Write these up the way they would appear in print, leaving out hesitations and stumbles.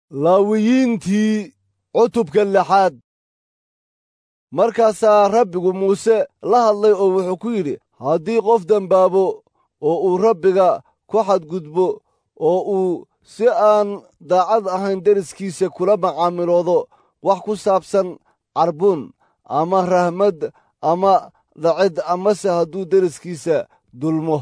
Laawiyiintii cutubka lixaad. Markaasaa rabbigu muuse la hadlay oo wuxuu ku yidhi, haddii qof dembaabo oo uu rabbiga ku xadgudbo oo uu si aan daacad ahayn deriskiisa kula macaamiloodo wax ku saabsan carbuun ama rahmad ama dhacid, amase hadduu deriskiisa dulmo,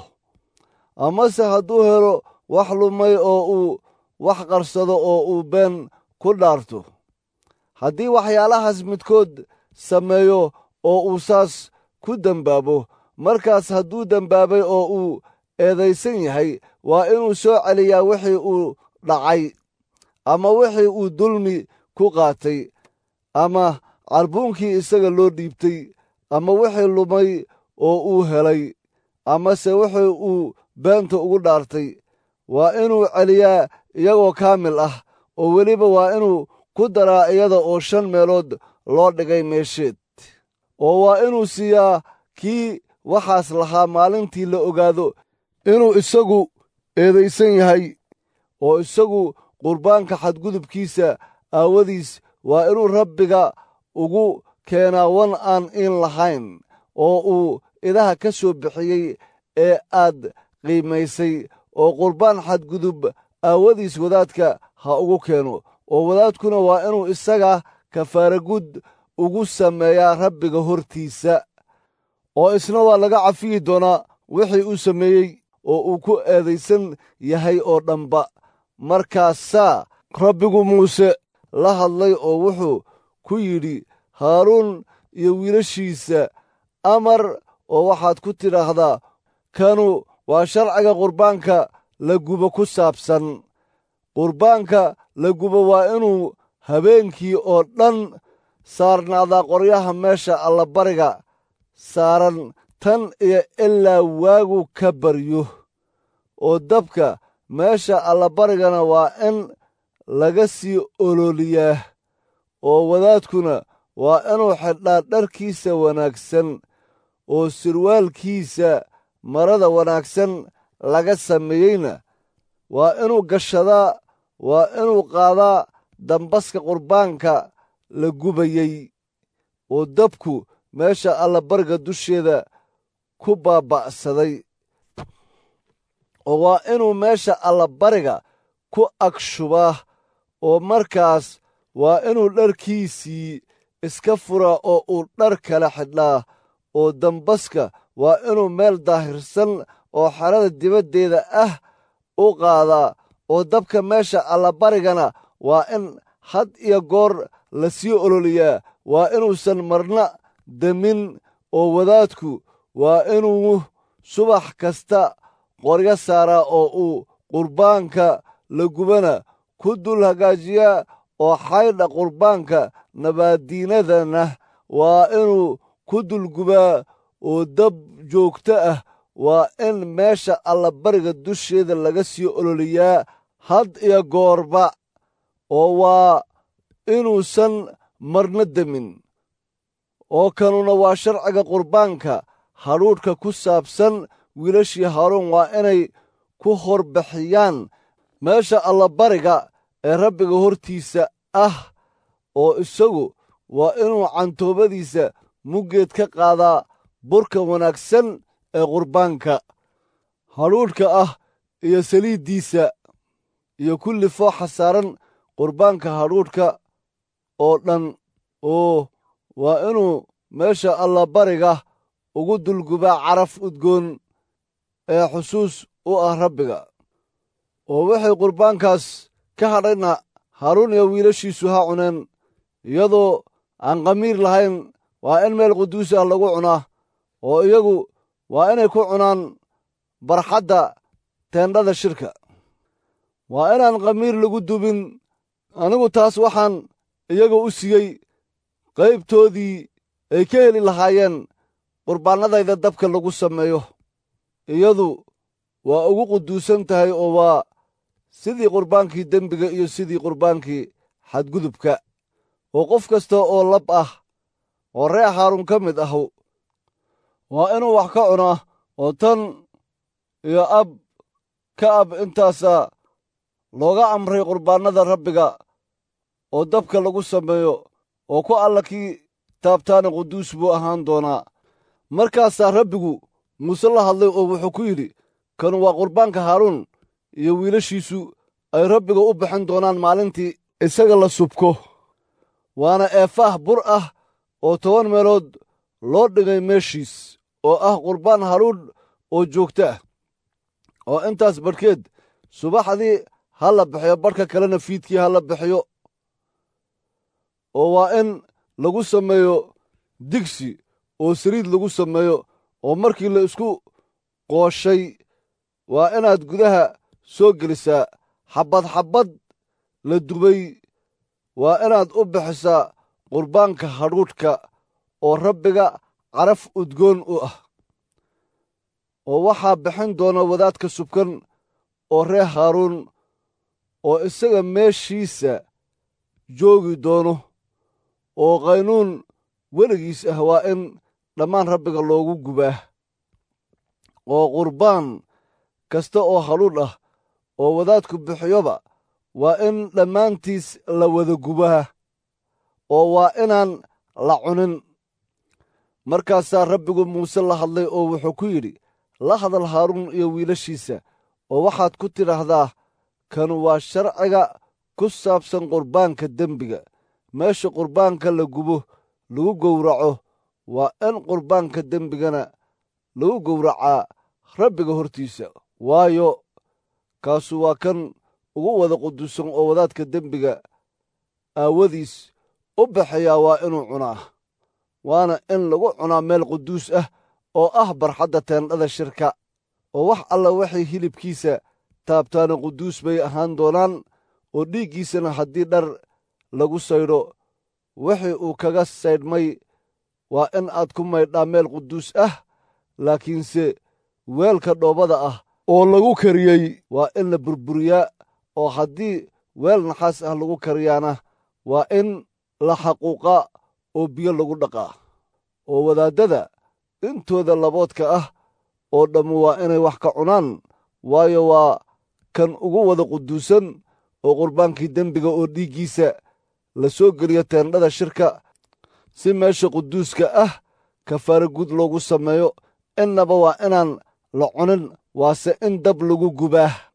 amase hadduu helo wax lumay oo uu wax qarsado oo uu been ku dhaarto, haddii waxyaalahaas midkood sameeyo oo uu saas ku dembaabo, markaas hadduu dembaabay oo uu eedaysan yahay, waa inuu soo celiyaa wixii uu dhacay ama wixii uu dulmi ku qaatay ama carbuunkii isaga loo dhiibtay ama wixii lumay oo uu helay amase wixii uu beenta ugu dhaartay. Waa inuu celiyaa iyagoo kaamil ah, oo weliba waa inuu ku daraa iyada oo 5 meelood loo dhigay meesheed. Oo waa inuu siiyaa kii waxaas lahaa maalintii la ogaado inuu isagu eedaysan yahay, oo isagu qurbaanka xadgudubkiisa aawadiis waa inuu rabbiga ugu keenaa wan aan iin lahayn oo uu idaha ka soo bixiyey ee aad qiimaysay, oo qurbaan xadgudub aawadiis wadaadka ha ugu keeno. Oo wadaadkuna waa inuu isaga kafaaragud ugu sameeyaa rabbiga hortiisa, oo isna waa laga cafiyi doonaa wixii uu sameeyey oo uu ku eedaysan yahay oo dhanba. Markaasaa rabbigu muuse la hadlay oo wuxuu ku yidhi, haaruun iyo wiilashiisa amar oo waxaad ku tidhaahdaa, kanu waa sharciga qurbaanka la gubo ku saabsan. Qurbaanka la gubo waa inuu habeenkii oo dhan saarnaadaa qoryaha meesha allabariga saaran tan iyo ilaa waagu ka baryo, oo dabka meesha allabarigana waa in laga sii ololiyaa. Oo wadaadkuna waa inuu xidhaa dharkiisa wanaagsan, oo sirwaalkiisa marada wanaagsan laga sameeyeyna waa inuu gashadaa. Waa inuu qaadaa dambaska qurbaanka la gubayey, oo dabku meesha allabariga dusheeda ku baaba'saday, oo waa inuu meesha allabariga ku ag shubaa. oo markaas waa inuu dharkiisii iska furaa oo uu dhar kale xidhaa, oo dambaska waa inuu meel daahirsan oo xerada dibaddeeda ah u qaadaa. oo dabka meesha allabarigana waa in had iyo goor la sii ololiyaa, waa inuusan marna demin. oo wadaadku waa inuu subax kasta qoryo saaraa oo uu qurbaanka la gubana ku dul hagaajiyaa, oo xaydha qurbaanka nabaaddiinadana waa inuu ku dul gubaa. oo dab joogto ah waa in meesha allabariga dusheeda laga sii ololiyaa had iyo goorba, oo waa inuusan marna demin. oo kanuna waa sharciga qurbaanka hadhuudhka ku saabsan. wiilashii haaruun waa inay ku hor bixiyaan meesha allabariga ee rabbiga hortiisa ah, oo isagu waa inuu cantoobadiisa muggeed ka qaadaa burka wanaagsan ee qurbaanka hadhuudhka ah iyo saliiddiisa, iyo kulli fooxa saaran qurbaanka hadhuudhka oo dhan. oo waa inuu meesha allabariga ugu dulgubaa caraf udgoon ee xusuus u ah rabbiga. oo wixii qurbaankaas ka hadhayna haaruun iyo wiilashiisu ha cuneen, iyadoo aan khamiir lahayn. waa in meel quduus ah lagu cunaa, oo iyagu waa inay ku cunaan barxadda teendhada shirka. waa inaan khamiir lagu dubin. anigu taas waxaan iyaga u siiyey qaybtoodii ay ka heli lahaayeen qurbaannadayda dabka lagu sameeyo. iyadu waa ugu quduusan tahay, oo waa sidii qurbaankii dembiga iyo sidii qurbaankii xadgudubka. oo qof kasta oo lab ah oo reer haaruun ka mid ahu waa inuu wax ka cunaa. oo tan iyo ab ka ab intaasaa looga amray qurbaannada rabbiga oo dabka lagu sameeyo oo ku alla kii taabtaana quduus buu ahaan doonaa. markaasaa rabbigu muuse la hadlay oo wuxuu ku yidhi, kanu waa qurbaanka haaruun iyo wiilashiisu ay rabbiga u bixin doonaan maalintii isaga la subko. waana eefaah bur ah oo 10 meelood loo dhigay meeshiis, oo ah qurbaan haaruun oo joogto ah. oo intaas barhkeed subaxdii ha la bixiyo, barhka kalena fiidkii ha la bixiyo. oo waa in lagu sameeyo digsi oo saliid lagu sameeyo, oo markii la isku qooshay waa inaad gudaha soo gelisaa xabbad xabbad la dubay. waa inaad u bixisaa qurbaanka hadhuudhka oo rabbiga caraf udgoon u ah. oo waxaa bixin doona wadaadka subkan oo reer haaruun, oo isaga meeshiisa joogi doono. oo qaynuun weligiis ah waa in dhammaan rabbiga loogu gubaa. oo qurbaan kasta oo hadhuudh ah oo wadaadku bixiyoba waa in dhammaantiis la wada gubaa, oo waa inaan la cunin. markaasaa rabbigu muuse la hadlay oo wuxuu ku yidhi, la hadal haaruun iyo wiilashiisa, oo waxaad ku tidhaahdaa, kanu waa sharciga ku saabsan qurbaanka dembiga. meesha qurbaanka la gubo lagu gowraco waa in qurbaanka dembigana lagu gowracaa rabbiga hortiisa, waayo kaasu waa kan ugu wada quduusan. oo wadaadka dembiga aawadiis u baxayaa waa inuu cunaa, waana in lagu cunaa meel quduus ah oo ah barxadda teendhada shirka. oo wax alla waxay hilibkiisa taabtaana quduus bay ahaan doonaan. oo dhiiggiisana haddii dhar lagu saydho, wixii uu kaga saydhmay waa in aad ku maydhaa meel quduus ah. laakiinse weelka dhoobada ah oo lagu kariyey waa in la burburiyaa. oo haddii weel naxaas ah lagu kariyaana waa in la xaquuqaa oo biyo lagu dhaqaa. oo wadaaddada intooda laboodka ah oo dhammu waa inay wax ka cunaan, waayo waa kan ugu wada quduusan. oo qurbaankii dembiga oo dhiiggiisa la soo geliyo teendhada shirka si meesha quduuska ah kafaara guud loogu sameeyo. innaba waa inaan la cunin, waase in dab lagu gubaa.